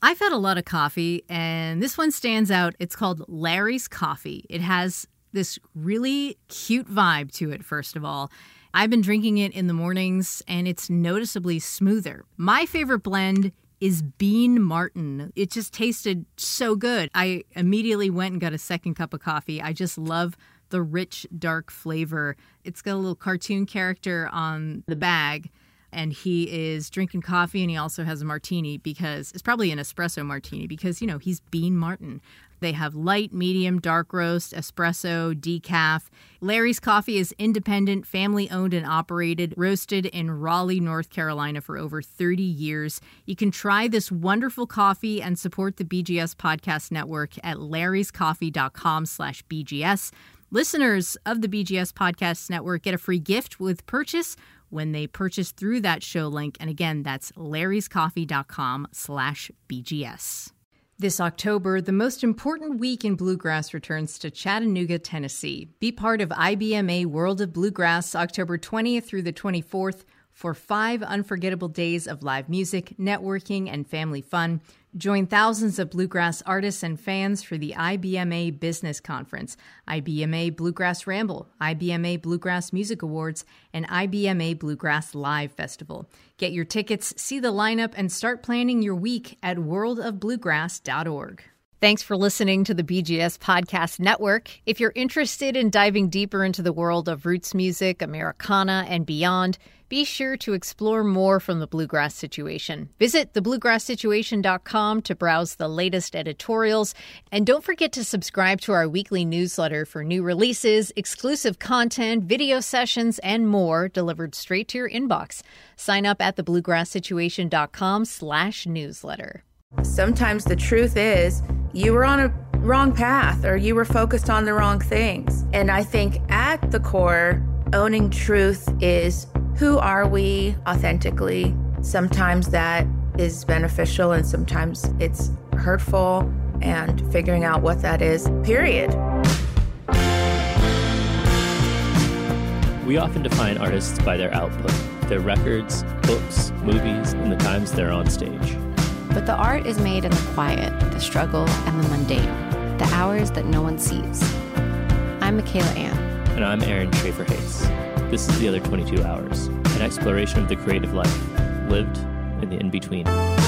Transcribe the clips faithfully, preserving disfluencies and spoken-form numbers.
I've had a lot of coffee, and this one stands out. It's called Larry's Coffee. It has this really cute vibe to it, first of all. I've been drinking it in the mornings, and it's noticeably smoother. My favorite blend is Bean Martin. It just tasted so good. I immediately went and got a second cup of coffee. I just love the rich, dark flavor. It's got a little cartoon character on the bag, and he is drinking coffee, and he also has a martini because it's probably an espresso martini because, you know, he's Bean Martin. They have light, medium, dark roast, espresso, decaf. Larry's Coffee is independent, family-owned and operated, roasted in Raleigh, North Carolina for over thirty years. You can try this wonderful coffee and support the B G S Podcast Network at larryscoffee.com slash BGS. Listeners of the B G S Podcast Network get a free gift with purchase when they purchase through that show link. And again, that's larryscoffee.com slash BGS. This October, the most important week in bluegrass returns to Chattanooga, Tennessee. Be part of I B M A World of Bluegrass October twentieth through the twenty-fourth for five unforgettable days of live music, networking, and family fun. Join thousands of bluegrass artists and fans for the I B M A Business Conference, I B M A Bluegrass Ramble, I B M A Bluegrass Music Awards, and I B M A Bluegrass Live Festival. Get your tickets, see the lineup, and start planning your week at world of bluegrass dot org. Thanks for listening to the B G S Podcast Network. If you're interested in diving deeper into the world of roots music, Americana, and beyond, be sure to explore more from the Bluegrass Situation. Visit the bluegrass situation dot com to browse the latest editorials. And don't forget to subscribe to our weekly newsletter for new releases, exclusive content, video sessions, and more delivered straight to your inbox. Sign up at the bluegrass situation dot com slash newsletter. Sometimes the truth is you were on a wrong path or you were focused on the wrong things. And I think at the core, owning truth is who are we authentically? Sometimes that is beneficial and sometimes it's hurtful, and figuring out what that is, period. We often define artists by their output, their records, books, movies, and the times they're on stage. But the art is made in the quiet, the struggle, and the mundane, the hours that no one sees. I'm Michaela Ann. And I'm Aaron Schaefer-Hayes. This is The Other twenty-two Hours, an exploration of the creative life, lived in the in-between.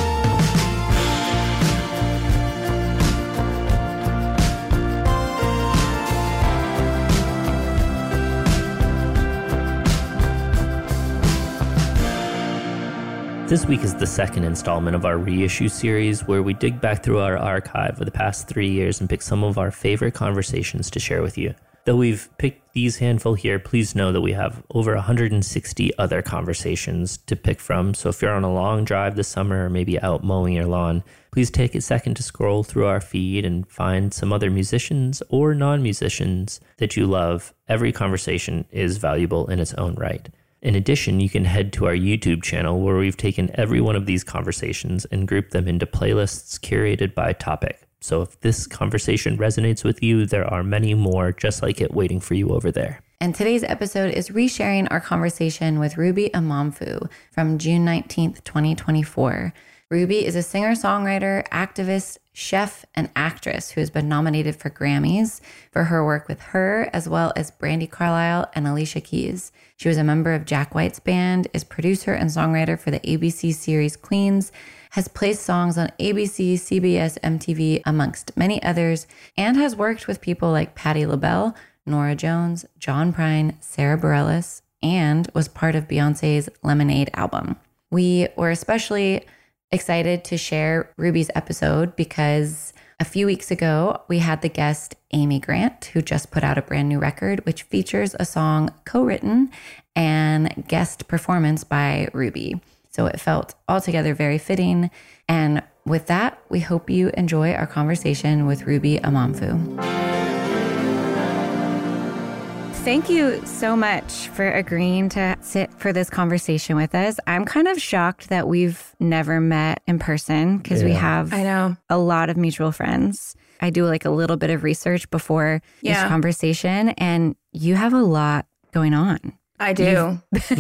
This week is the second installment of our reissue series, where we dig back through our archive of the past three years and pick some of our favorite conversations to share with you. Though we've picked these handful here, please know that we have over one hundred sixty other conversations to pick from. So if you're on a long drive this summer or maybe out mowing your lawn, please take a second to scroll through our feed and find some other musicians or non-musicians that you love. Every conversation is valuable in its own right. In addition, you can head to our YouTube channel where we've taken every one of these conversations and grouped them into playlists curated by topic. So if this conversation resonates with you, there are many more just like it waiting for you over there. And today's episode is resharing our conversation with Ruby Imamfu from June nineteenth, twenty twenty-four. Ruby is a singer-songwriter, activist, chef, and actress who has been nominated for Grammys for her work with Her, as well as Brandi Carlile and Alicia Keys. She was a member of Jack White's band, is producer and songwriter for the A B C series Queens, has placed songs on A B C, C B S, M T V, amongst many others, and has worked with people like Patti LaBelle, Norah Jones, John Prine, Sarah Bareilles, and was part of Beyonce's Lemonade album. We were especially excited to share Ruby's episode because a few weeks ago, we had the guest Amy Grant, who just put out a brand new record, which features a song co-written and guest performance by Ruby. So it felt altogether very fitting. And with that, we hope you enjoy our conversation with Ruby Imamfu. Thank you so much for agreeing to sit for this conversation with us. I'm kind of shocked that we've never met in person because yeah. we have I know. a lot of mutual friends. I do like a little bit of research before yeah. each conversation, and you have a lot going on. I do.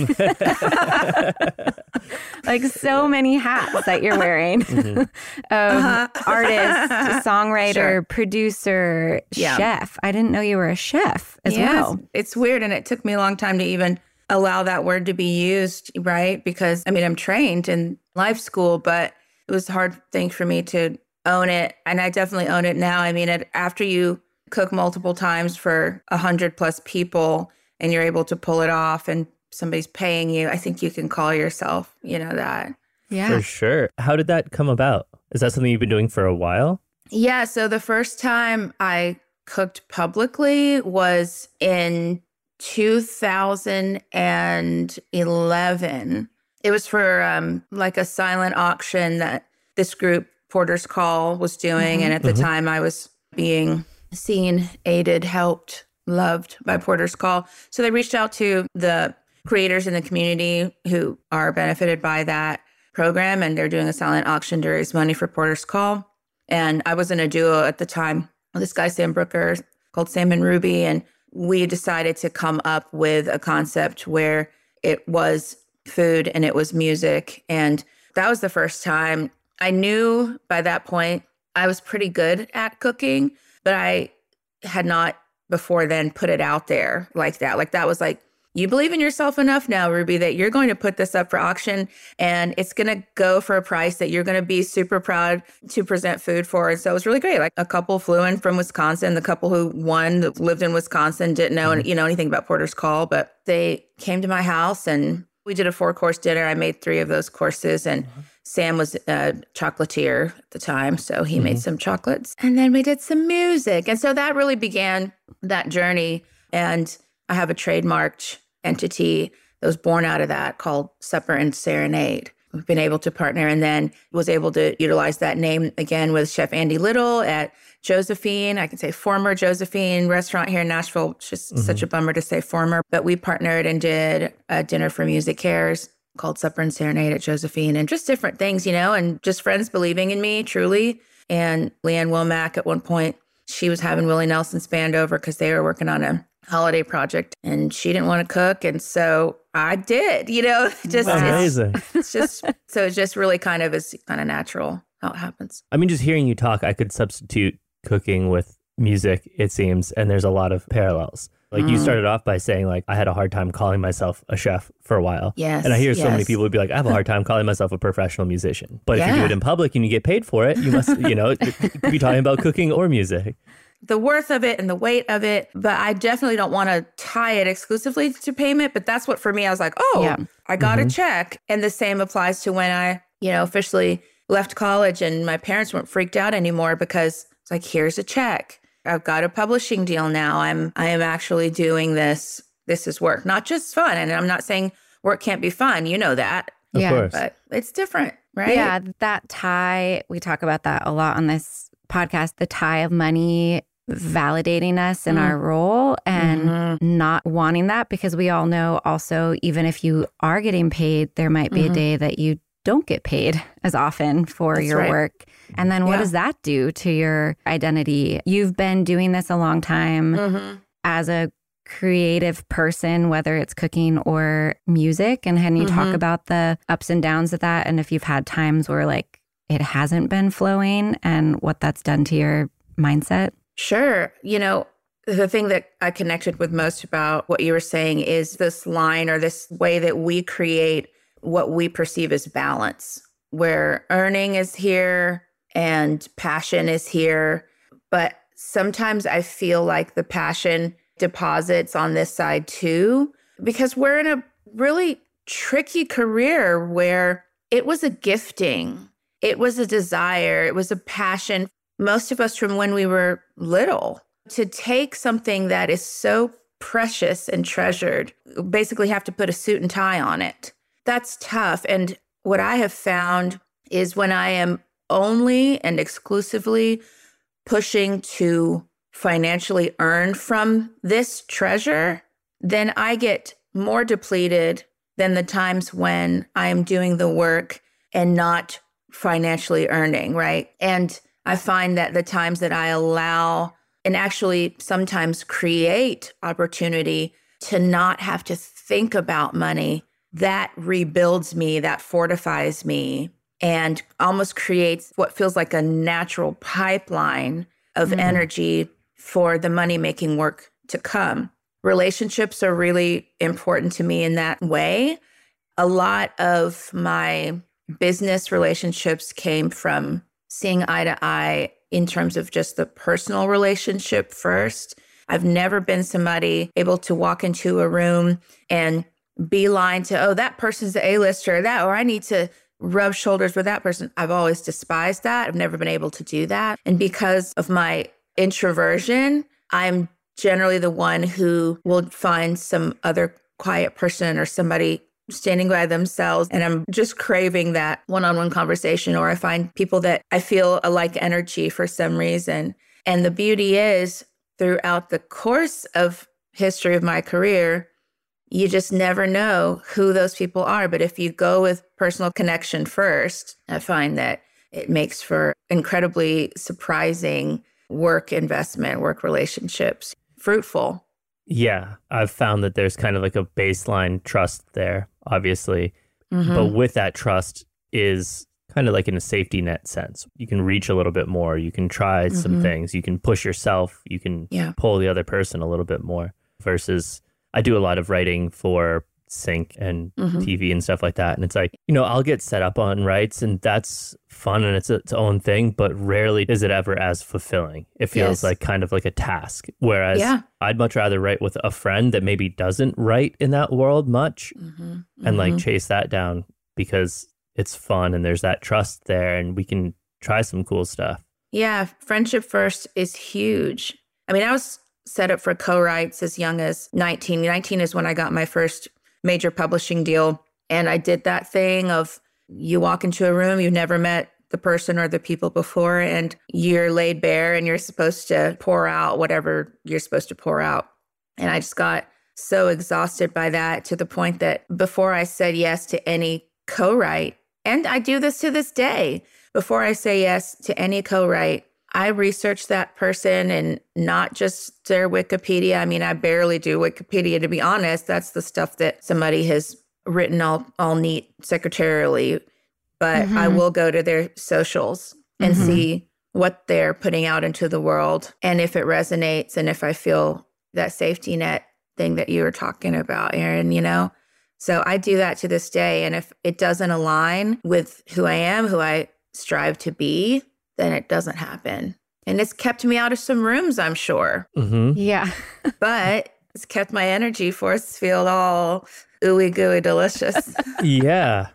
Like so many hats that you're wearing. Mm-hmm. um, uh-huh. Artist, songwriter, sure. producer, yeah. chef. I didn't know you were a chef as yes. well. It's weird. And it took me a long time to even allow that word to be used, right? Because, I mean, I'm trained in life school, but it was a hard thing for me to own it. And I definitely own it now. I mean, it, after you cook multiple times for a hundred plus people and you're able to pull it off and somebody's paying you, I think you can call yourself, you know, that. Yeah. For sure. How did that come about? Is that something you've been doing for a while? Yeah. So the first time I cooked publicly was in two thousand eleven. It was for um, like a silent auction that this group, Porter's Call, was doing. Mm-hmm. And at the mm-hmm. time I was being seen, aided, helped, loved by Porter's Call. So they reached out to the creators in the community who are benefited by that program, and they're doing a silent auction to raise money for Porter's Call. And I was in a duo at the time with this guy, Sam Brooker, called Sam and Ruby, and we decided to come up with a concept where it was food and it was music. And that was the first time. I knew by that point I was pretty good at cooking, but I had not before then put it out there like that. Like that was like, you believe in yourself enough now, Ruby, that you're going to put this up for auction and it's going to go for a price that you're going to be super proud to present food for. And so it was really great. Like a couple flew in from Wisconsin. The couple who won that lived in Wisconsin didn't know, mm-hmm. you know, anything about Porter's Call, but they came to my house and we did a four course dinner. I made three of those courses, and mm-hmm. Sam was a chocolatier at the time. So he mm-hmm. made some chocolates, and then we did some music. And so that really began that journey. And I have a trademarked entity that was born out of that called Supper and Serenade. We've been able to partner, and then was able to utilize that name again with Chef Andy Little at Josephine. I can say former Josephine restaurant here in Nashville. It's just mm-hmm. such a bummer to say former, but we partnered and did a dinner for music cares called Supper and Serenade at Josephine, and just different things, you know, and just friends believing in me truly. And Leanne Womack at one point, she was having Willie Nelson's band over because they were working on a holiday project and she didn't want to cook. And so I did, you know, just wow. amazing. It's, it's just, so it's just really kind of is kind of natural how it happens. I mean, just hearing you talk, I could substitute cooking with music, it seems. And there's a lot of parallels. Like mm. you started off by saying like, I had a hard time calling myself a chef for a while. Yes. And I hear so yes. many people would be like, I have a hard time calling myself a professional musician. But yeah. if you do it in public and you get paid for it, you must, you know, be talking about cooking or music. The worth of it and the weight of it. But I definitely don't want to tie it exclusively to payment. But that's what, for me, I was like, oh, yeah. I got mm-hmm. a check. And the same applies to when I, you know, officially left college and my parents weren't freaked out anymore because it's like, here's a check. I've got a publishing deal now. I'm, I am actually doing this. This is work, not just fun. And I'm not saying work can't be fun. You know that. Of yeah. course. But it's different, right? Yeah. That tie, we talk about that a lot on this podcast, the tie of money validating us in mm. our role and mm-hmm. not wanting that, because we all know also, even if you are getting paid, there might be mm-hmm. a day that you don't get paid as often for That's your right. work. And then what yeah. does that do to your identity? You've been doing this a long time mm-hmm. as a creative person, whether it's cooking or music. And can you mm-hmm. talk about the ups and downs of that? And if you've had times where like it hasn't been flowing and what that's done to your mindset? Sure. You know, the thing that I connected with most about what you were saying is this line or this way that we create what we perceive as balance, where earning is here and passion is here. But sometimes I feel like the passion deposits on this side too, because we're in a really tricky career where it was a gifting, it was a desire, it was a passion. Most of us from when we were little, to take something that is so precious and treasured, basically have to put a suit and tie on it. That's tough. And what I have found is when I am only and exclusively pushing to financially earn from this treasure, then I get more depleted than the times when I am doing the work and not financially earning, right? And I find that the times that I allow and actually sometimes create opportunity to not have to think about money, that rebuilds me, that fortifies me, and almost creates what feels like a natural pipeline of mm-hmm. energy for the money-making work to come. Relationships are really important to me in that way. A lot of my business relationships came from seeing eye to eye in terms of just the personal relationship first. I've never been somebody able to walk into a room and beeline to, oh, that person's the A-lister, that, or I need to rub shoulders with that person. I've always despised that. I've never been able to do that. And because of my introversion, I'm generally the one who will find some other quiet person or somebody standing by themselves. And I'm just craving that one-on-one conversation, or I find people that I feel a like energy for some reason. And the beauty is, throughout the course of history of my career, you just never know who those people are. But if you go with personal connection first, I find that it makes for incredibly surprising work investment, work relationships, fruitful. Yeah, I've found that there's kind of like a baseline trust there, obviously. Mm-hmm. But with that trust is kind of like in a safety net sense. You can reach a little bit more. You can try mm-hmm. some things. You can push yourself. You can yeah. pull the other person a little bit more. Versus, I do a lot of writing for Sync and mm-hmm. T V and stuff like that. And it's like, you know, I'll get set up on writes and that's fun and it's its own thing, but rarely is it ever as fulfilling. It feels yes. like kind of like a task. Whereas yeah. I'd much rather write with a friend that maybe doesn't write in that world much mm-hmm. and mm-hmm. like chase that down because it's fun and there's that trust there and we can try some cool stuff. Yeah, friendship first is huge. I mean, I was set up for co-writes as young as nineteen. nineteen is when I got my first major publishing deal. And I did that thing of you walk into a room, you've never met the person or the people before, and you're laid bare and you're supposed to pour out whatever you're supposed to pour out. And I just got so exhausted by that to the point that before I said yes to any co-write, and I do this to this day, before I say yes to any co-write, I research that person and not just their Wikipedia. I mean, I barely do Wikipedia, to be honest. That's the stuff that somebody has written all, all neat secretarially. But mm-hmm. I will go to their socials and mm-hmm. see what they're putting out into the world. And if it resonates and if I feel that safety net thing that you were talking about, Erin, you know? So I do that to this day. And if it doesn't align with who I am, who I strive to be, then it doesn't happen. And it's kept me out of some rooms, I'm sure. Mm-hmm. Yeah. But it's kept my energy force field all ooey gooey delicious. Yeah.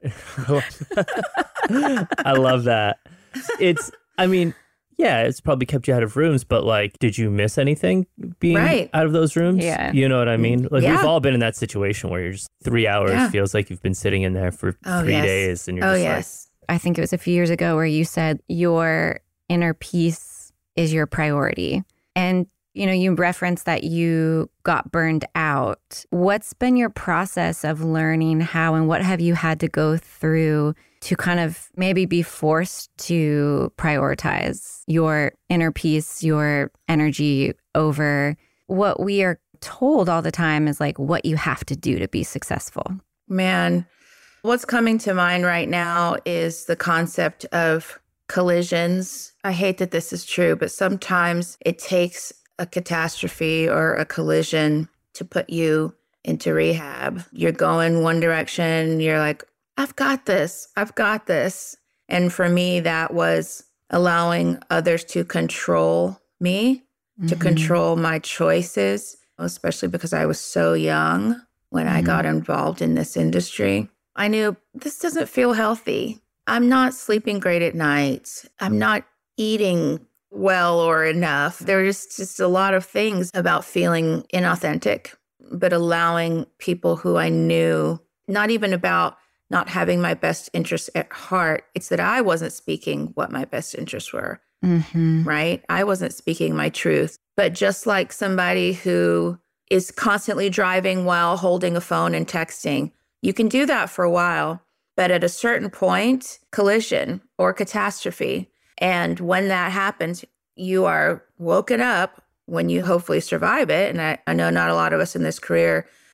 I love that. It's, I mean, yeah, it's probably kept you out of rooms, but like, did you miss anything being right. out of those rooms? Yeah. You know what I mean? Like yeah. we've all been in that situation where you're just three hours yeah. feels like you've been sitting in there for oh, three yes. days and you're oh, just yes. I think it was a few years ago where you said your inner peace is your priority. And, you know, you referenced that you got burned out. What's been your process of learning how and what have you had to go through to kind of maybe be forced to prioritize your inner peace, your energy over what we are told all the time is like what you have to do to be successful? Man, what's coming to mind right now is the concept of collisions. I hate that this is true, but sometimes it takes a catastrophe or a collision to put you into rehab. You're going one direction, you're like, I've got this, I've got this. And for me, that was allowing others to control me, mm-hmm. to control my choices, especially because I was so young when mm-hmm. I got involved in this industry. I knew this doesn't feel healthy. I'm not sleeping great at night. I'm not eating well or enough. There's just a lot of things about feeling inauthentic, but allowing people who I knew, not even about not having my best interests at heart. It's that I wasn't speaking what my best interests were, mm-hmm. right? I wasn't speaking my truth. But just like somebody who is constantly driving while holding a phone and texting, you can do that for a while, but at a certain point, collision or catastrophe. And when that happens, you are woken up when you hopefully survive it. And I, I know not a lot of us in this career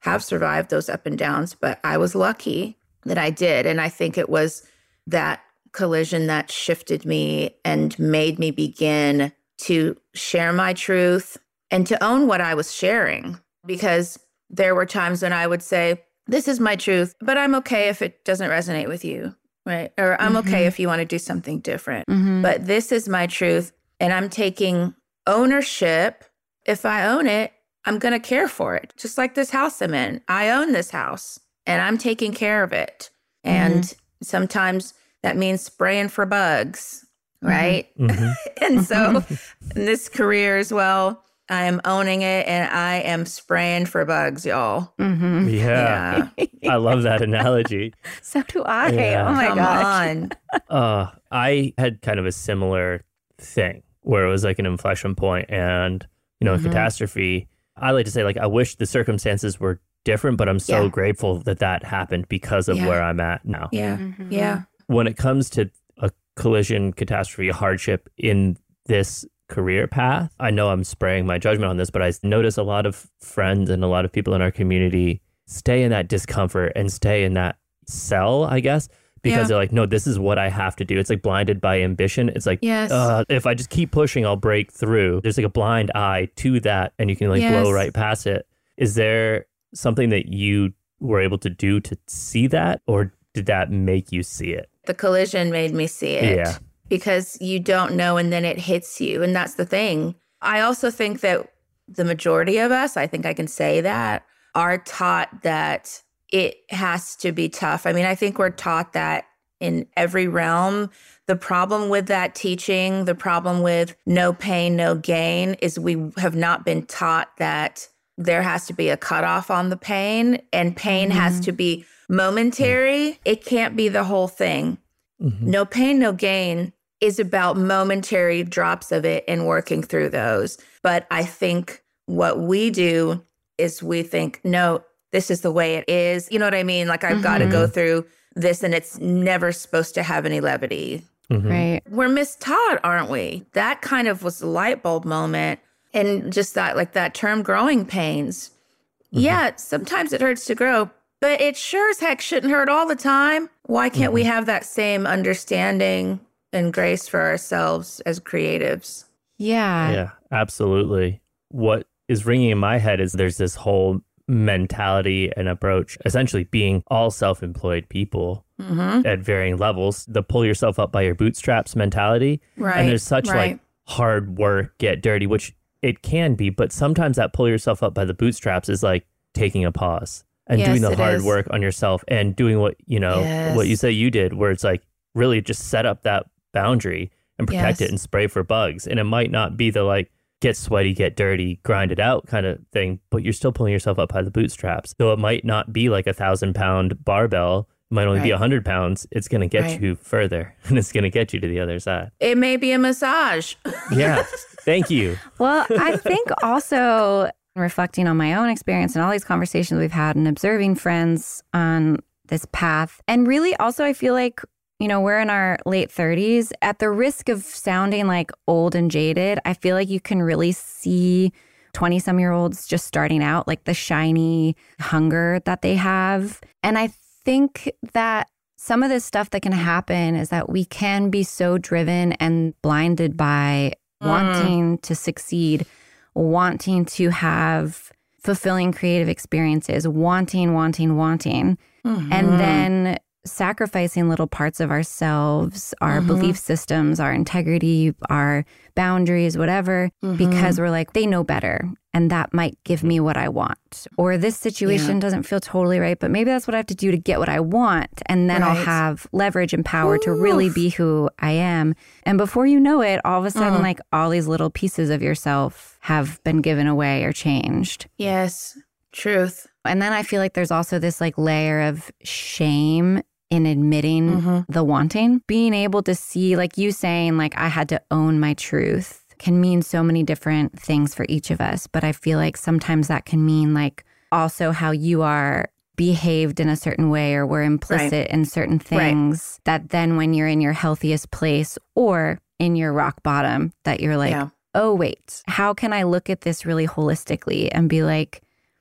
have survived those up and downs, but I was lucky that I did. And I think it was that collision that shifted me and made me begin to share my truth and to own what I was sharing. Because there were times when I would say, this is my truth, but I'm okay if it doesn't resonate with you, right? Or I'm Mm-hmm. okay if you want to do something different. Mhm. But this is my truth, and I'm taking ownership. If I own it, I'm going to care for it. Just like this house I'm in. I own this house, and I'm taking care of it. And sometimes that means spraying for bugs, right? Mhm. And so in this career as well, I am owning it, and I am spraying for bugs, y'all. Mhm. Yeah. I love that analogy. So do I. Yeah. Oh my Come gosh. on. Uh, I had kind of a similar thing where it was like an inflection point and, you know, a Mhm. catastrophe. I like to say, like, I wish the circumstances were different, but I'm so Yeah. grateful that that happened because of Yeah. where I'm at now. Yeah. Mhm. Yeah. When it comes to a collision, catastrophe, a hardship in this career path, I know I'm spraying my judgment on this, but I notice a lot of friends and a lot of people in our community stay in that discomfort and stay in that cell, I guess, because Yeah. they're like, no, this is what I have to do. It's like blinded by ambition. It's like, Yes. uh, if I just keep pushing, I'll break through. There's like a blind eye to that, and you can like blow Yes. right past it. Is there something that you were able to do to see that, or did that make you see it? The collision made me see it. Yeah. Because you don't know, and then it hits you. And that's the thing. I also think that the majority of us, I think I can say that, are taught that it has to be tough. I mean, I think we're taught that in every realm. The problem with that teaching, the problem with no pain, no gain, is we have not been taught that there has to be a cutoff on the pain, and pain Mm-hmm. has to be momentary. It can't be the whole thing. Mhm. No pain, no gain is about momentary drops of it and working through those. But I think what we do is we think, no, this is the way it is. You know what I mean? Like, I've got to go through this, and it's never supposed to have any levity. Mhm. Right. We're mistaught, aren't we? That kind of was a light bulb moment. And just that, like that term, growing pains. Yeah, sometimes it hurts to grow, but it sure as heck shouldn't hurt all the time. Why can't we have that same understanding and grace for ourselves as creatives? Yeah. Yeah, absolutely. What is ringing in my head is there's this whole mentality and approach, essentially being all self-employed people Mm-hmm. at varying levels, the pull yourself up by your bootstraps mentality. Right. And there's such right. like hard work, get dirty, which it can be, but sometimes that pull yourself up by the bootstraps is like taking a pause and Yes, doing the it hard is. work on yourself and doing what, you know, Yes. what you say you did, where it's like really just set up that boundary and protect Yes. it and spray for bugs. And it might not be the like, get sweaty, get dirty, grind it out kind of thing, but you're still pulling yourself up by the bootstraps. Though it might not be like a thousand pound barbell, it might only be a Right. hundred pounds. It's going to get Right. you further and it's going to get you to the other side. It may be a massage. Yeah. Thank you. Well, I think also reflecting on my own experience and all these conversations we've had and observing friends on this path. And really also, I feel like, you know, we're in our late thirties. At the risk of sounding like old and jaded, I feel like you can really see twenty some year olds just starting out, like the shiny hunger that they have. And I think that some of this stuff that can happen is that we can be so driven and blinded by Mm. wanting to succeed, wanting to have fulfilling creative experiences, wanting, wanting, wanting, Mhm. and then sacrificing little parts of ourselves, our Mhm. belief systems, our integrity, our boundaries, whatever, Mhm. because we're like, they know better. And that might give me what I want. Or this situation Yeah. doesn't feel totally right, but maybe that's what I have to do to get what I want. And then I'll Right. have leverage and power to really Oof. be who I am. And before you know it, all of a sudden, Mm. like all these little pieces of yourself have been given away or changed. Yes, truth. And then I feel like there's also this like layer of shame in admitting Mhm. the wanting. Being able to see, like you saying, like I had to own my truth can mean so many different things for each of us. But I feel like sometimes that can mean like also how you are behaved in a certain way or were implicit in certain things that then when you're in your healthiest place or in your rock bottom, that you're like, Yeah. oh, wait, how can I look at this really holistically and be like,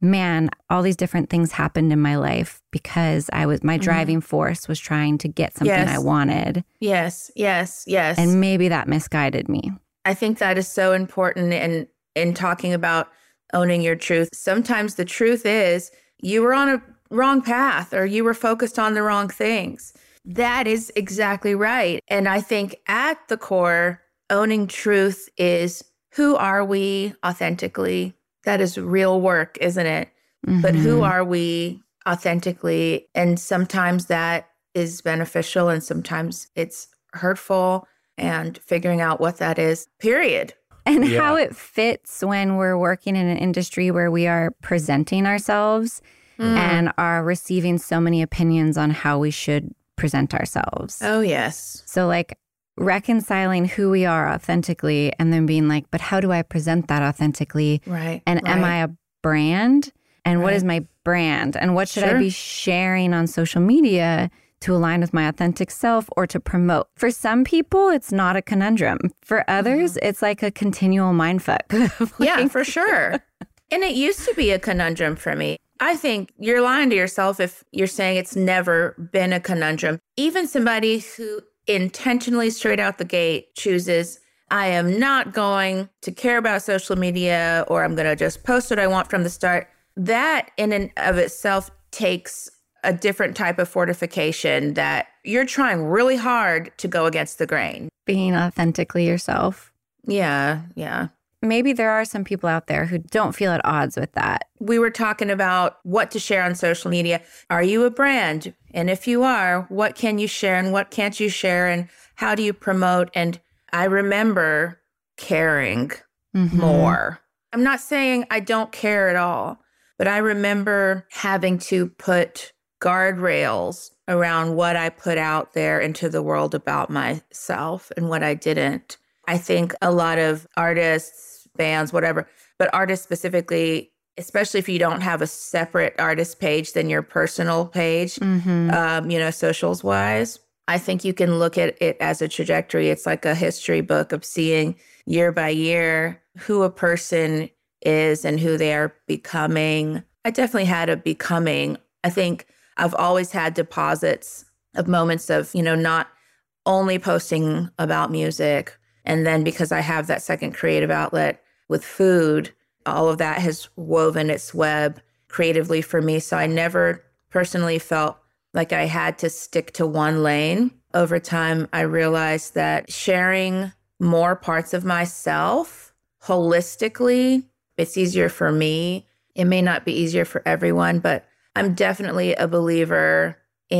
man, all these different things happened in my life because I was, my driving mm-hmm. force was trying to get something yes. I wanted. Yes, yes, yes. And maybe that misguided me. I think that is so important in, in talking about owning your truth. Sometimes the truth is you were on a wrong path or you were focused on the wrong things. That is exactly right. And I think at the core, owning truth is who are we authentically? That is real work, isn't it? Mm-hmm. But who are we authentically? And sometimes that is beneficial and sometimes it's hurtful, and figuring out what that is, period. And yeah. how it fits when we're working in an industry where we are presenting ourselves mm. and are receiving so many opinions on how we should present ourselves. Oh, yes. So like reconciling who we are authentically and then being like, but how do I present that authentically? Right. And right. am I a brand? And right. what is my brand? And what should sure. I be sharing on social media to align with my authentic self or to promote? For some people, it's not a conundrum. For others, mm-hmm. it's like a continual mindfuck. like, yeah, for sure. And it used to be a conundrum for me. I think you're lying to yourself if you're saying it's never been a conundrum. Even somebody who intentionally straight out the gate chooses, I am not going to care about social media, or I'm going to just post what I want from the start. That in and of itself takes a different type of fortification, that you're trying really hard to go against the grain. Being authentically yourself. Yeah, yeah. Maybe there are some people out there who don't feel at odds with that. We were talking about what to share on social media. Are you a brand? And if you are, what can you share and what can't you share? And how do you promote? And I remember caring mm-hmm. more. I'm not saying I don't care at all, but I remember having to put guardrails around what I put out there into the world about myself and what I didn't. I think a lot of artists, bands, whatever, but artists specifically, especially if you don't have a separate artist page than your personal page, mm-hmm. um, you know, socials wise, I think you can look at it as a trajectory. It's like a history book of seeing year by year who a person is and who they are becoming. I definitely had a becoming. I think I've always had deposits of moments of, you know, not only posting about music. And then because I have that second creative outlet with food, all of that has woven its web creatively for me. So I never personally felt like I had to stick to one lane. Over time, I realized that sharing more parts of myself holistically, it's easier for me. It may not be easier for everyone, but I'm definitely a believer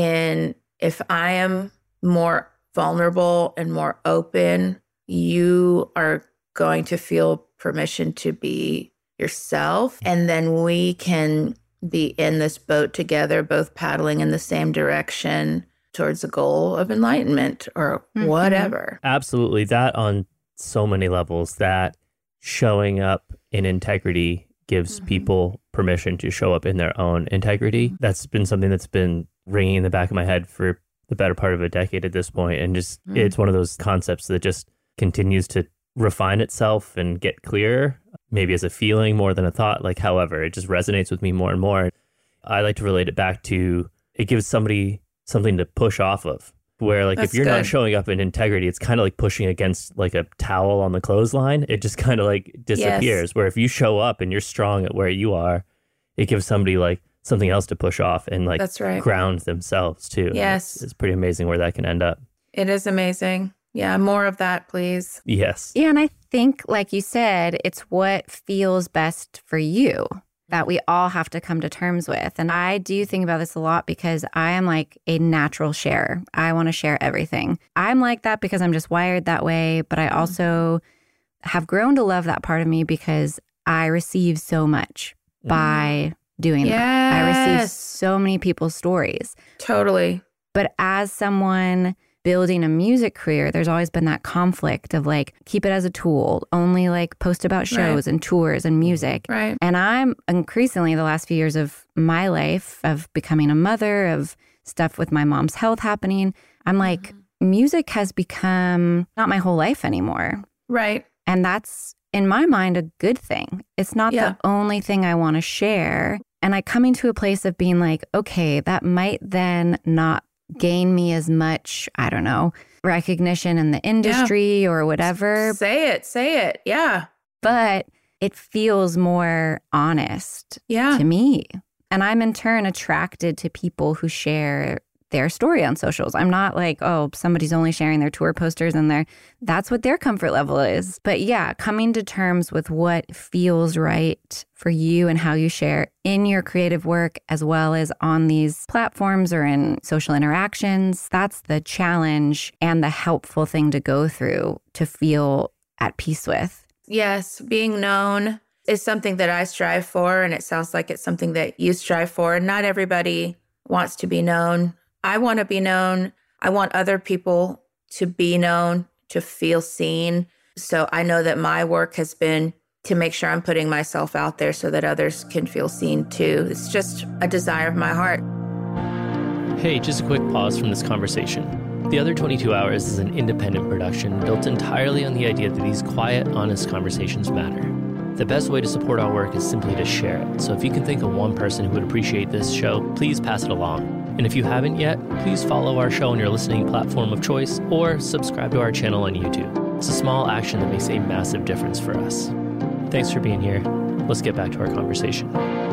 in if I am more vulnerable and more open, you are going to feel permission to be yourself. And then we can be in this boat together, both paddling in the same direction towards a goal of enlightenment or mm-hmm. whatever. Absolutely. That on so many levels, that showing up in integrity gives mm-hmm. people permission to show up in their own integrity. That's been something that's been ringing in the back of my head for the better part of a decade at this point. And just, mm-hmm. it's one of those concepts that just continues to refine itself and get clearer, maybe as a feeling more than a thought. Like, however, it just resonates with me more and more. I like to relate it back to, it gives somebody something to push off of. Where like, That's if you're good. not showing up in integrity, it's kind of like pushing against like a towel on the clothesline. It just kind of like disappears. Yes. Where if you show up and you're strong at where you are, it gives somebody like something else to push off and like That's right. ground themselves too. Yes. It's, it's pretty amazing where that can end up. It is amazing. Yeah, more of that, please. Yes. Yeah, and I think, like you said, it's what feels best for you that we all have to come to terms with. And I do think about this a lot because I am like a natural sharer. I want to share everything. I'm like that because I'm just wired that way. But I also have grown to love that part of me because I receive so much by doing yes. that. I receive so many people's stories. Totally. But as someone building a music career, there's always been that conflict of like, keep it as a tool, only like post about shows right. and tours and music. Right. And I'm increasingly the last few years of my life of becoming a mother, of stuff with my mom's health happening. I'm like, mm-hmm. music has become not my whole life anymore. Right. And that's in my mind, a good thing. It's not Yeah. the only thing I want to share. And I coming to a place of being like, okay, that might then not gain me as much, I don't know, recognition in the industry or whatever. Say it, say it. Yeah. But it feels more honest Yeah. to me. And I'm in turn attracted to people who share their story on socials. I'm not like, oh, somebody's only sharing their tour posters and their that's what their comfort level is. But yeah, coming to terms with what feels right for you and how you share in your creative work as well as on these platforms or in social interactions, that's the challenge and the helpful thing to go through to feel at peace with. Yes, being known is something that I strive for, and it sounds like it's something that you strive for. Not everybody wants to be known. I want to be known. I want other people to be known, to feel seen. So I know that my work has been to make sure I'm putting myself out there so that others can feel seen too. It's just a desire of my heart. Hey, just a quick pause from this conversation. The Other twenty-two Hours is an independent production built entirely on the idea that these quiet, honest conversations matter. The best way to support our work is simply to share it. So if you can think of one person who would appreciate this show, please pass it along. And if you haven't yet, please follow our show on your listening platform of choice or subscribe to our channel on YouTube. It's a small action that makes a massive difference for us. Thanks for being here. Let's get back to our conversation.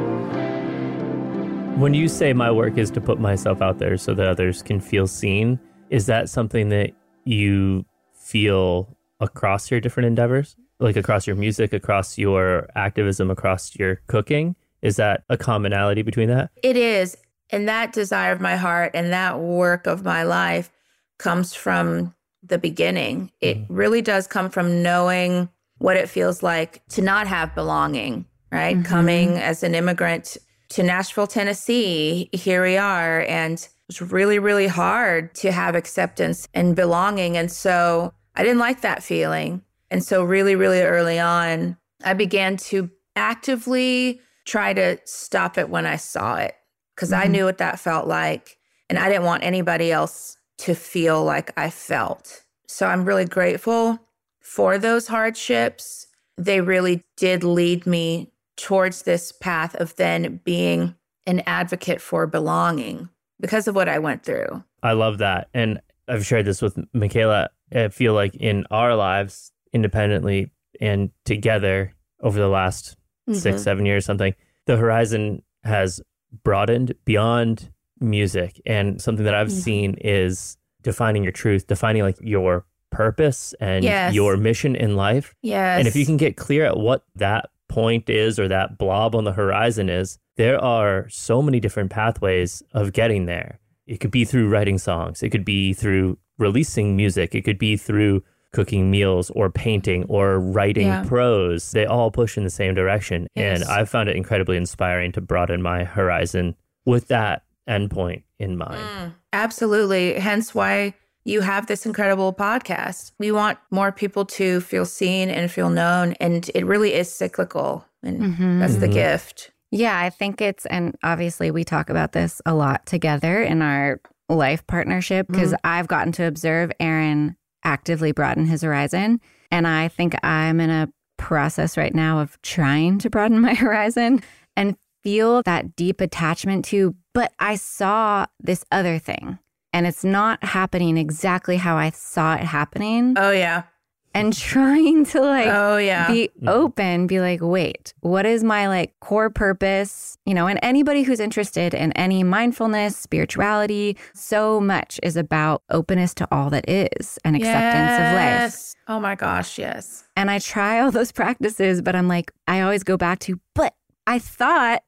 When you say my work is to put myself out there so that others can feel seen, is that something that you feel across your different endeavors? Like across your music, across your activism, across your cooking? Is that a commonality between that? It is. And that desire of my heart and that work of my life comes from the beginning. It mm. really does come from knowing what it feels like to not have belonging, right? Mm-hmm. Coming as an immigrant to Nashville, Tennessee, here we are. And it's really, really hard to have acceptance and belonging. And so I didn't like that feeling. And so really, really early on, I began to actively try to stop it when I saw it. Because mm-hmm. I knew what that felt like, and I didn't want anybody else to feel like I felt. So I'm really grateful for those hardships. They really did lead me towards this path of then being an advocate for belonging because of what I went through. I love that. And I've shared this with Michaela. I feel like in our lives, independently and together over the last mm-hmm. six, seven years, something, the horizon has broadened beyond music. And something that I've mm-hmm. seen is defining your truth, defining like your purpose and yes. your mission in life. Yes. And if you can get clear at what that point is or that blob on the horizon is, there are so many different pathways of getting there. It could be through writing songs. It could be through releasing music. It could be through cooking meals or painting or writing yeah. prose. They all push in the same direction. Yes. And I've found it incredibly inspiring to broaden my horizon with that endpoint in mind. Mm, absolutely. Hence why you have this incredible podcast. We want more people to feel seen and feel known. And it really is cyclical. And mm-hmm. that's the mm-hmm. gift. Yeah, I think it's, and obviously we talk about this a lot together in our life partnership because mm-hmm. I've gotten to observe Aaron actively broaden his horizon. And I think I'm in a process right now of trying to broaden my horizon and feel that deep attachment to, but I saw this other thing and it's not happening exactly how I saw it happening. Oh, yeah. And trying to like oh, yeah. be open, be like, wait, what is my like core purpose? You know, and anybody who's interested in any mindfulness, spirituality, so much is about openness to all that is and acceptance yes. of life. Oh my gosh, yes. And I try all those practices, but I'm like, I always go back to, but I thought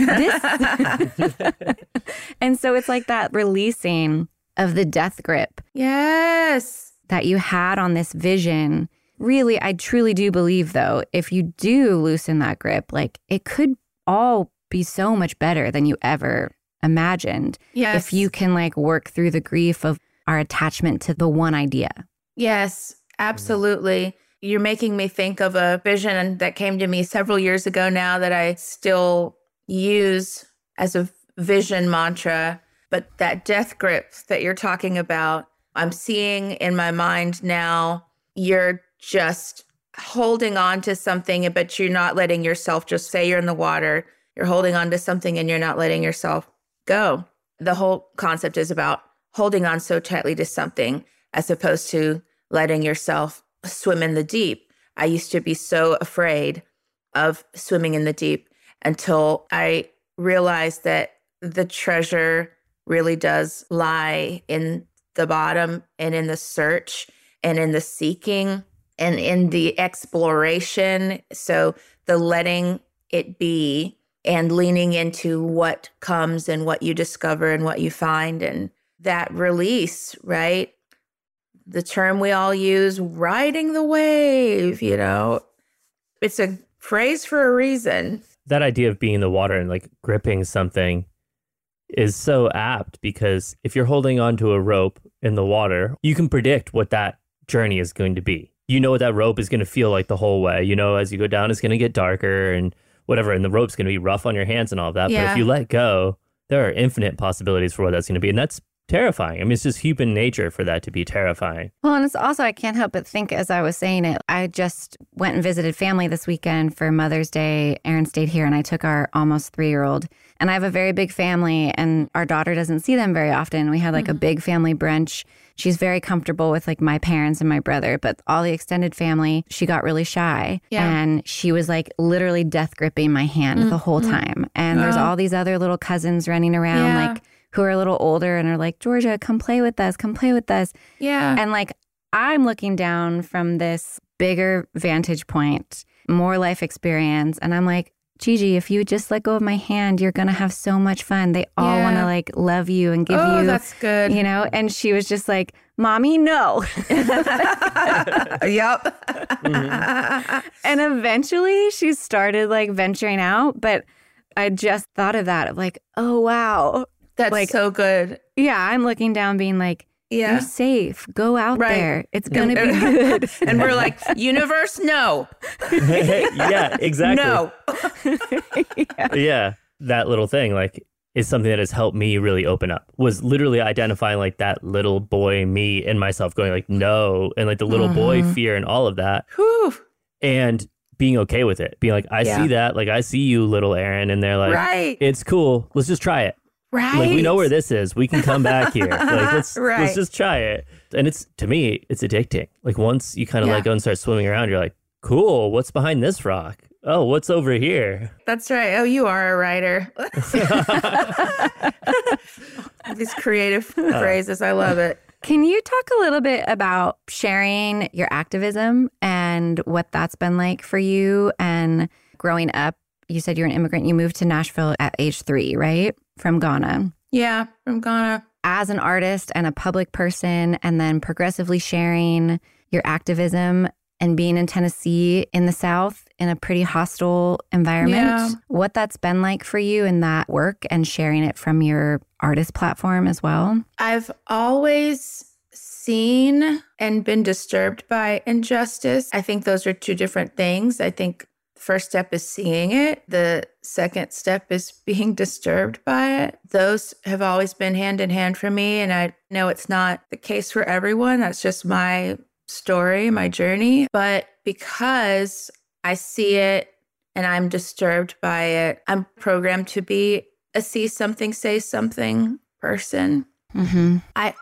this. And so it's like that releasing of the death grip. Yes. That you had on this vision. Really, I truly do believe, though, if you do loosen that grip, like it could all be so much better than you ever imagined. Yes. If you can like work through the grief of our attachment to the one idea. Yes, absolutely. You're making me think of a vision that came to me several years ago now that I still use as a vision mantra. But that death grip that you're talking about, I'm seeing in my mind now, you're just holding on to something, but you're not letting yourself, just say you're in the water, you're holding on to something and you're not letting yourself go. The whole concept is about holding on so tightly to something as opposed to letting yourself swim in the deep. I used to be so afraid of swimming in the deep until I realized that the treasure really does lie in the bottom and in the search and in the seeking and in the exploration. So the letting it be and leaning into what comes and what you discover and what you find, and that release, right? The term we all use, riding the wave, you know, it's a phrase for a reason. That idea of being in the water and like gripping something is so apt, because if you're holding onto a rope in the water, you can predict what that journey is going to be. You know what that rope is going to feel like the whole way. You know, as you go down, it's going to get darker and whatever, and the rope's going to be rough on your hands and all that. Yeah. But if you let go, there are infinite possibilities for what that's going to be. And that's terrifying. I mean, it's just human nature for that to be terrifying. Well, and it's also, I can't help but think as I was saying it, I just went and visited family this weekend for Mother's Day. Aaron stayed here and I took our almost three-year-old. And I have a very big family and our daughter doesn't see them very often. We had like mm-hmm. a big family brunch. She's very comfortable with like my parents and my brother, but all the extended family, she got really shy. Yeah. And she was like literally death gripping my hand mm-hmm. the whole time. And oh. there's all these other little cousins running around yeah. like who are a little older and are like, Georgia, come play with us, come play with us. Yeah. And like, I'm looking down from this bigger vantage point, more life experience. And I'm like, Gigi, if you just let go of my hand, you're going to have so much fun. They all yeah. want to like love you and give oh, you. That's good. You know, and she was just like, Mommy, no. Yep. Mm-hmm. And eventually she started like venturing out. But I just thought of that of like, oh, wow. That's like, so good. Yeah, I'm looking down being like, yeah. you're safe. Go out right. there. It's going to be good. And we're like, universe, no. Yeah, exactly. No. yeah. yeah, that little thing like is something that has helped me really open up. Was literally identifying like that little boy me and myself going like, no. And like the little mm-hmm. boy fear and all of that. Whew. And being okay with it. Being like, I yeah. see that. Like, I see you, little Aaron. And they're like, right. it's cool. Let's just try it. Right. Like, we know where this is. We can come back here. Like, let's right. let's just try it. And it's, to me, it's addicting. Like, once you kind of yeah. like go and start swimming around, you're like, cool, what's behind this rock? Oh, what's over here? That's right. Oh, you are a writer. These creative uh, phrases. I love it. Can you talk a little bit about sharing your activism and what that's been like for you and growing up? You said you're an immigrant. You moved to Nashville at age three, right? From Ghana. Yeah, from Ghana. As an artist and a public person, and then progressively sharing your activism and being in Tennessee in the South in a pretty hostile environment. Yeah. What that's been like for you in that work and sharing it from your artist platform as well? I've always seen and been disturbed by injustice. I think those are two different things. I think first step is seeing it. The second step is being disturbed by it. Those have always been hand in hand for me. And I know it's not the case for everyone. That's just my story, my journey. But because I see it and I'm disturbed by it, I'm programmed to be a see something, say something person. Mm-hmm. I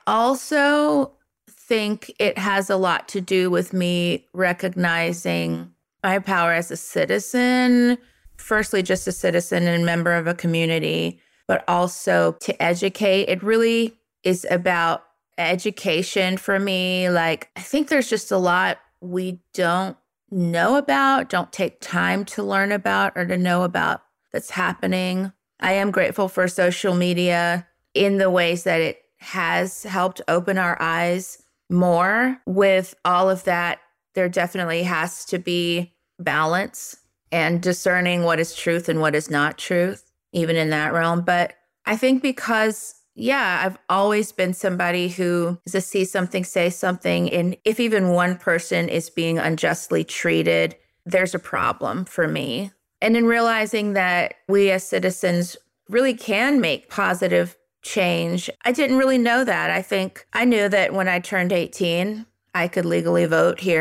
also think it has a lot to do with me recognizing my power as a citizen, firstly, just a citizen and member of a community, but also to educate. It really is about education for me. Like, I think there's just a lot we don't know about, don't take time to learn about or to know about that's happening. I am grateful for social media in the ways that it has helped open our eyes more. With all of that, there definitely has to be balance and discerning what is truth and what is not truth, even in that realm. But I think because, yeah, I've always been somebody who is a see something, say something. And if even one person is being unjustly treated, there's a problem for me. And in realizing that we as citizens really can make positive change, I didn't really know that. I think I knew that when I turned eighteen, I could legally vote here.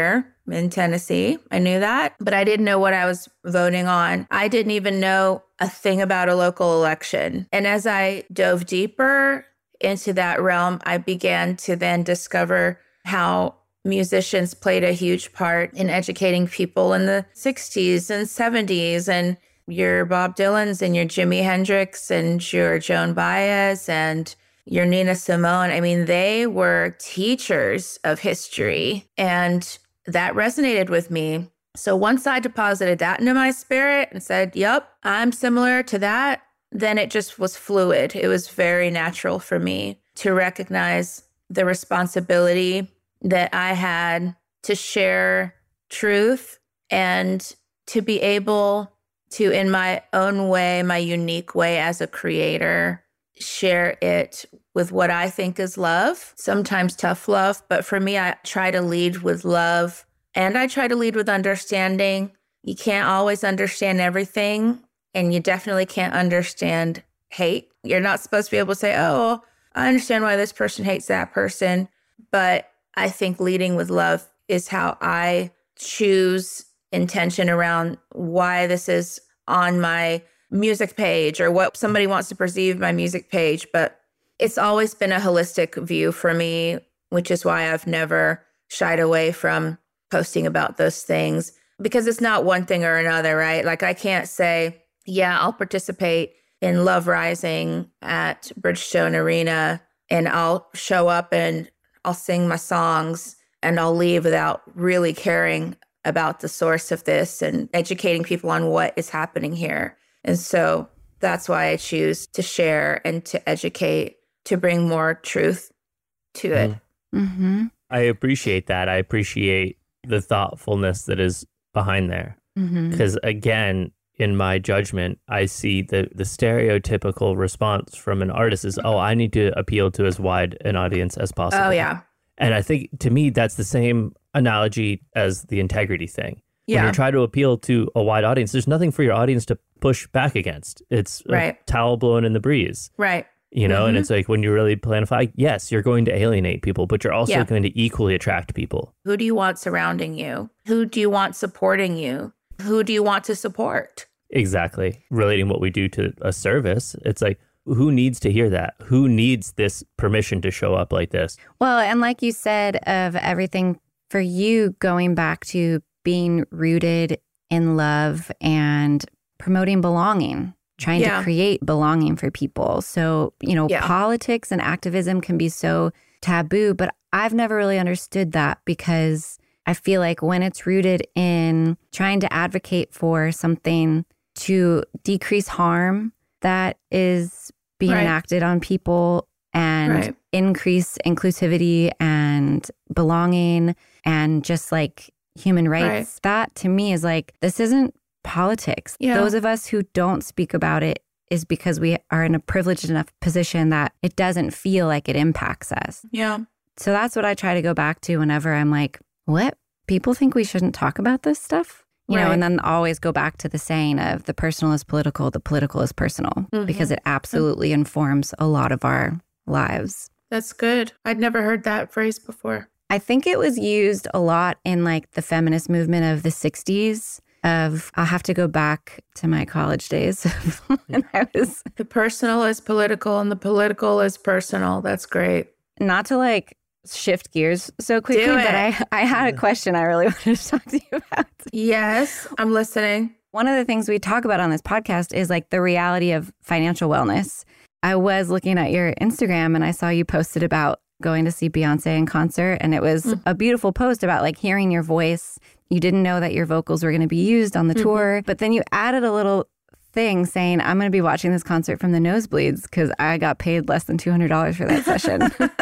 in Tennessee. I knew that, but I didn't know what I was voting on. I didn't even know a thing about a local election. And as I dove deeper into that realm, I began to then discover how musicians played a huge part in educating people in the sixties and seventies, and your Bob Dylans and your Jimi Hendrix and your Joan Baez and your Nina Simone. I mean, they were teachers of history, and that resonated with me. So once I deposited that into my spirit and said, yep, I'm similar to that, then it just was fluid. It was very natural for me to recognize the responsibility that I had to share truth and to be able to, in my own way, my unique way as a creator, share it with what I think is love, sometimes tough love. But for me, I try to lead with love, and I try to lead with understanding. You can't always understand everything, and you definitely can't understand hate. You're not supposed to be able to say, oh, I understand why this person hates that person. But I think leading with love is how I choose intention around why this is on my music page or what somebody wants to perceive my music page. But it's always been a holistic view for me, which is why I've never shied away from posting about those things, because it's not one thing or another, right? Like I can't say, yeah, I'll participate in Love Rising at Bridgestone Arena and I'll show up and I'll sing my songs and I'll leave without really caring about the source of this and educating people on what is happening here. And so that's why I choose to share and to educate, to bring more truth to it. Mm-hmm. I appreciate that. I appreciate the thoughtfulness that is behind there. Because mm-hmm. again, in my judgment, I see the, the stereotypical response from an artist is, oh, I need to appeal to as wide an audience as possible. Oh, yeah. And I think to me, that's the same analogy as the integrity thing. Yeah. When you try to appeal to a wide audience, there's nothing for your audience to push back against. It's right. a towel blowing in the breeze. Right. You know, mm-hmm. and it's like when you really planify, yes, you're going to alienate people, but you're also yeah. going to equally attract people. Who do you want surrounding you? Who do you want supporting you? Who do you want to support? Exactly. Relating what we do to a service, it's like, who needs to hear that? Who needs this permission to show up like this? Well, and like you said, of everything for you going back to being rooted in love and promoting belonging, trying yeah. to create belonging for people. So, you know, yeah. politics and activism can be so taboo, but I've never really understood that because I feel like when it's rooted in trying to advocate for something to decrease harm that is being right. enacted on people and right. increase inclusivity and belonging and just like human rights, right. that to me is like, this isn't politics. Yeah. Those of us who don't speak about it is because we are in a privileged enough position that it doesn't feel like it impacts us. Yeah. So that's what I try to go back to whenever I'm like, what? People think we shouldn't talk about this stuff? You right. know, and then always go back to the saying of the personal is political, the political is personal, mm-hmm. because it absolutely mm-hmm. informs a lot of our lives. That's good. I'd never heard that phrase before. I think it was used a lot in like the feminist movement of the sixties of, I'll have to go back to my college days when I was. The personal is political and the political is personal. That's great. Not to like shift gears so quickly, but I, I had a question I really wanted to talk to you about. Yes, I'm listening. One of the things we talk about on this podcast is like the reality of financial wellness. I was looking at your Instagram and I saw you posted about going to see Beyonce in concert, and it was mm. a beautiful post about like hearing your voice. You didn't know that your vocals were going to be used on the mm-hmm. tour, but then you added a little thing saying, I'm going to be watching this concert from the nosebleeds because I got paid less than two hundred dollars for that session.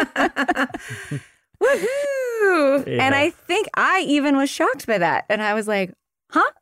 Woohoo! Yeah. And I think I even was shocked by that. And I was like, huh?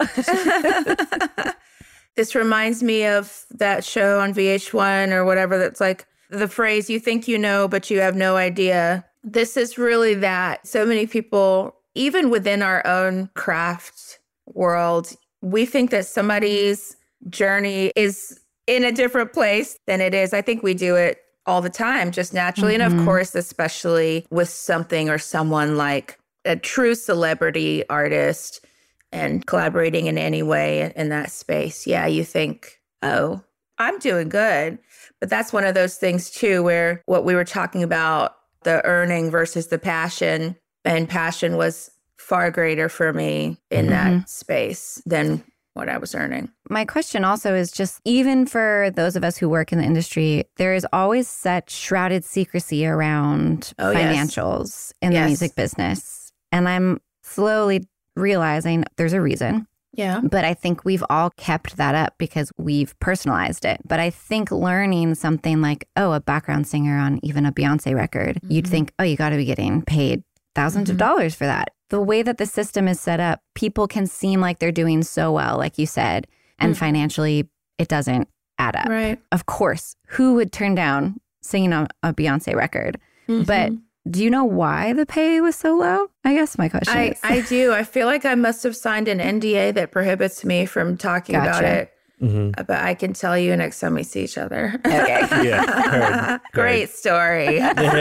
This reminds me of that show on V H one or whatever that's like the phrase, you think you know, but you have no idea. This is really that. So many people, even within our own craft world, we think that somebody's journey is in a different place than it is. I think we do it all the time, just naturally. Mm-hmm. And of course, especially with something or someone like a true celebrity artist and collaborating in any way in that space, yeah, you think, oh, I'm doing good. But that's one of those things too, where what we were talking about, the earning versus the passion, and passion was far greater for me in mm-hmm. that space than what I was earning. My question also is just, even for those of us who work in the industry, there is always such shrouded secrecy around oh, financials yes. in yes. the music business. And I'm slowly realizing there's a reason. Yeah. But I think we've all kept that up because we've personalized it. But I think learning something like, oh, a background singer on even a Beyonce record, mm-hmm. you'd think, oh, you got to be getting paid thousands mm-hmm. of dollars for that. The way that the system is set up, people can seem like they're doing so well, like you said, and mm-hmm. financially, it doesn't add up. Right. Of course, who would turn down singing on a Beyonce record? Mm-hmm. But do you know why the pay was so low? I guess my question I, is. I do. I feel like I must have signed an N D A that prohibits me from talking gotcha. about it. Mm-hmm. But I can tell you next time we see each other. Okay. yeah. Heard, Great heard. story.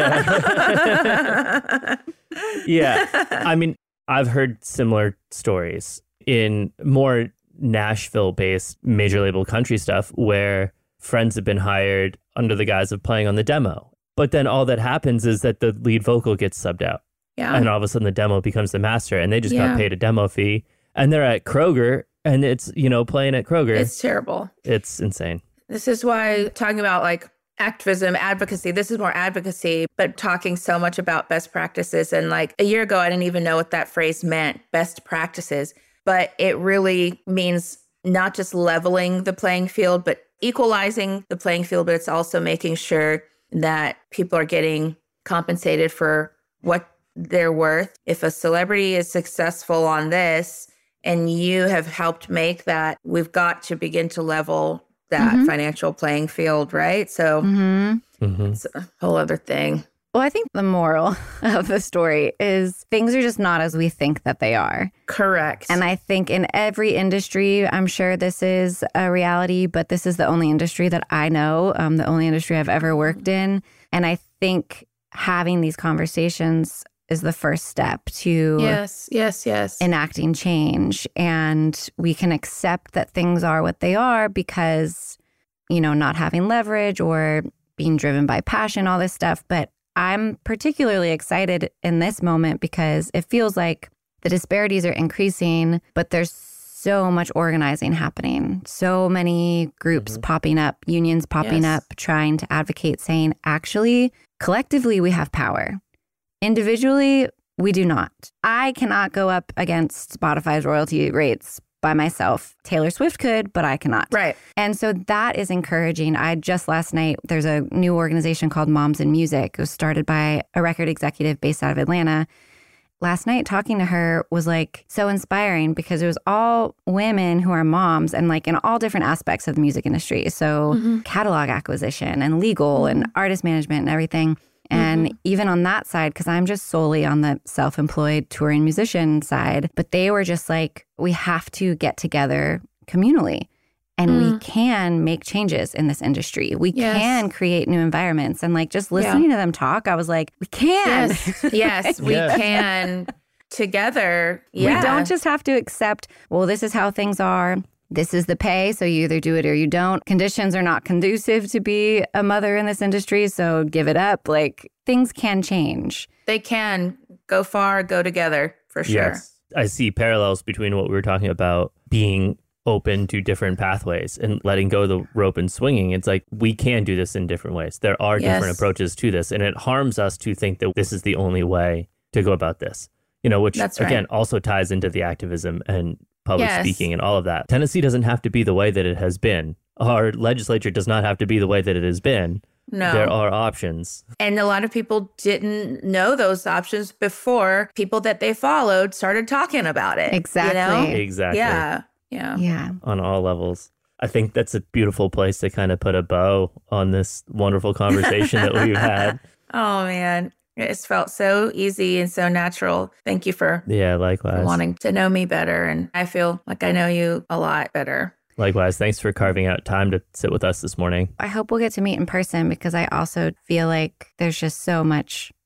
Yeah. yeah. I mean, I've heard similar stories in more Nashville-based major label country stuff where friends have been hired under the guise of playing on the demo. But then all that happens is that the lead vocal gets subbed out. Yeah. And all of a sudden the demo becomes the master and they just yeah. got paid a demo fee. And they're at Kroger and it's, you know, playing at Kroger. It's terrible. It's insane. This is why talking about like activism, advocacy, this is more advocacy, but talking so much about best practices. And like a year ago, I didn't even know what that phrase meant, best practices. But it really means not just leveling the playing field, but equalizing the playing field, but it's also making sure that people are getting compensated for what they're worth. If a celebrity is successful on this and you have helped make that, we've got to begin to level that mm-hmm. financial playing field, right? So mm-hmm. Mm-hmm. it's a whole other thing. Well, I think the moral of the story is things are just not as we think that they are. Correct. And I think in every industry, I'm sure this is a reality, but this is the only industry that I know, um, the only industry I've ever worked in. And I think having these conversations is the first step to yes, yes, yes. enacting change. And we can accept that things are what they are because, you know, not having leverage or being driven by passion, all this stuff. But I'm particularly excited in this moment because it feels like the disparities are increasing, but there's so much organizing happening. So many groups mm-hmm. popping up, unions popping yes. up, trying to advocate, saying, actually, collectively, we have power. Individually, we do not. I cannot go up against Spotify's royalty rates by myself. Taylor Swift could, but I cannot. Right. And so that is encouraging. I just last night, there's a new organization called Moms in Music. It was started by a record executive based out of Atlanta. Last night, talking to her was like so inspiring because it was all women who are moms and like in all different aspects of the music industry. So mm-hmm. catalog acquisition and legal mm-hmm. and artist management and everything. And mm-hmm. even on that side, because I'm just solely on the self-employed touring musician side, but they were just like, we have to get together communally and mm. we can make changes in this industry. We yes. can create new environments. And like just listening yeah. to them talk, I was like, we can. Yes, yes we yes. can together. Yeah. We don't just have to accept, well, this is how things are. This is the pay, so you either do it or you don't. Conditions are not conducive to be a mother in this industry, so give it up. Like, things can change. They can go far, go together, for sure. Yes. I see parallels between what we were talking about being open to different pathways and letting go of the rope and swinging. It's like, we can do this in different ways. There are yes. different approaches to this, and it harms us to think that this is the only way to go about this. You know, which, right. again, also ties into the activism and public yes. speaking and all of that. Tennessee doesn't have to be the way that it has been. Our legislature does not have to be the way that it has been. No. There are options. And a lot of people didn't know those options before people that they followed started talking about it. Exactly. You know? Exactly. Yeah. Yeah. Yeah. On all levels. I think that's a beautiful place to kind of put a bow on this wonderful conversation that we've had. Oh, man. It's felt so easy and so natural. Thank you for yeah, likewise. wanting to know me better. And I feel like I know you a lot better. Likewise. Thanks for carving out time to sit with us this morning. I hope we'll get to meet in person because I also feel like there's just so much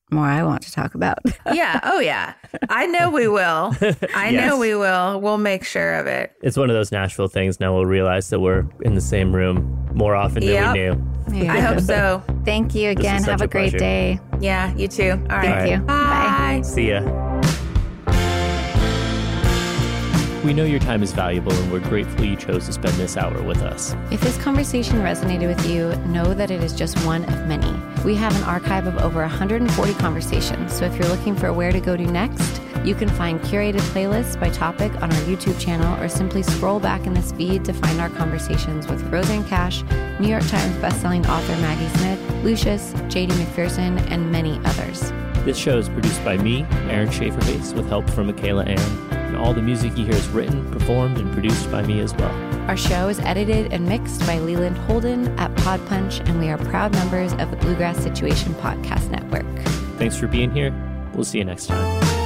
more I want to talk about. Yeah. Oh, yeah. I know we will. I Yes. know we will. We'll make sure of it. It's one of those Nashville things. Now we'll realize that we're in the same room more often than Yep. we knew. Yeah. I hope so. Thank you again. is such Have a, a great pleasure. day. Yeah, you too. All right. Thank you. Bye. See ya. We know your time is valuable, and we're grateful you chose to spend this hour with us. If this conversation resonated with you, know that it is just one of many. We have an archive of over one hundred forty conversations, so if you're looking for where to go to next, you can find curated playlists by topic on our YouTube channel, or simply scroll back in this feed to find our conversations with Roseanne Cash, New York Times bestselling author Maggie Smith, Lucius, J D McPherson, and many others. This show is produced by me, Aaron Schaeferface, with help from Michaela Ann, and all the music you hear is written, performed, and produced by me as well. Our show is edited and mixed by Leland Holden at Pod Punch, and we are proud members of the Bluegrass Situation Podcast Network. Thanks for being here. We'll see you next time.